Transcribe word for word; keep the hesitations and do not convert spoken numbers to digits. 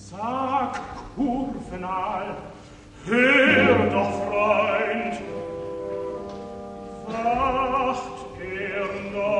Sag, Kurvenal, hör doch, Freund, wacht er noch?